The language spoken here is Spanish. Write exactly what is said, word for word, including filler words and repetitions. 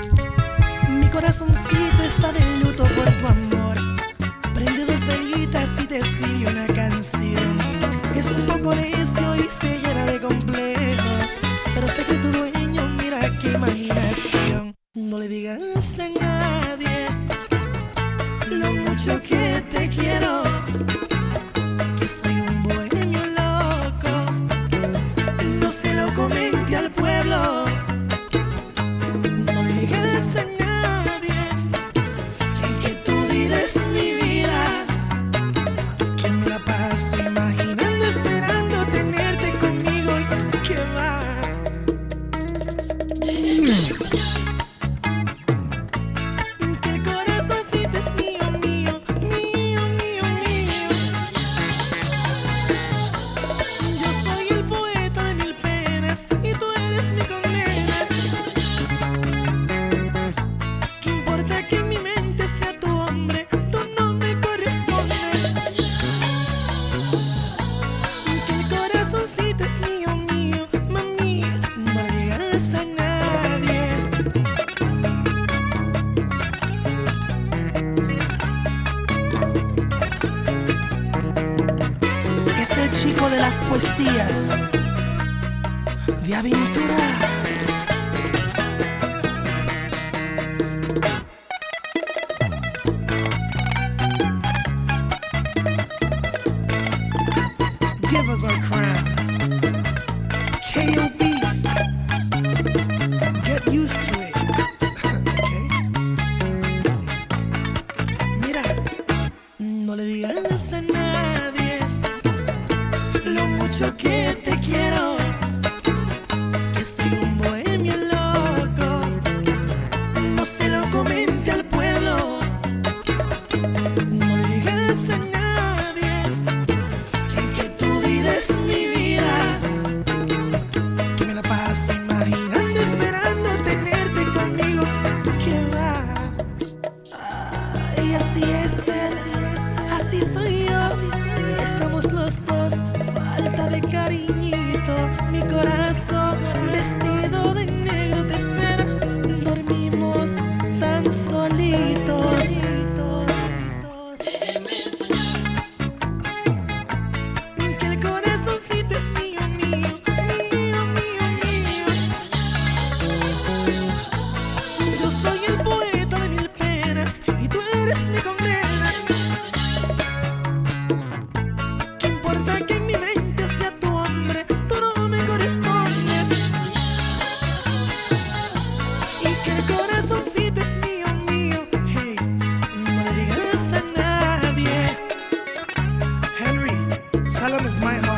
Mi corazoncito está de luto por tu amor. Prende dos velitas y te escribe una canción. Es un poco necio y se llena de complejos, pero sé que tu dueño, mira qué imaginación. No le digas a nadie lo mucho que te quiero, que soy un bohemio loco, y no se lo comente al pueblo. No le digas a nadie que tu vida es mi vida, que me la paso imaginando, esperando tenerte conmigo y que va. Déjeme soñar. Es el chico de las poesías de aventura. Give us our crown. K O B. Get used to it. Okay. Mira, no le digas a nadie lo mucho que te quiero, que soy un bohemio loco, no se lo comente al pueblo. No le digas a nadie que tu vida es mi vida, que me la paso imaginando, esperando tenerte conmigo, que va. Ay, así es él, así soy yo, estamos los dos. Falta de cariñito, mi corazón vestido de negro te espera. Dormimos tan solitos. Déjeme soñar. Que el corazoncito es mío, mío, mío, mío, mío. Yo soy el poeta de mil penas y tú eres mi condena. ¿Qué importa que en mi mente sea tu hombre? Tú no me correspondes. Y que el corazoncito es mío, mío. Hey, no le digas a nadie. Henry, Salem is my heart.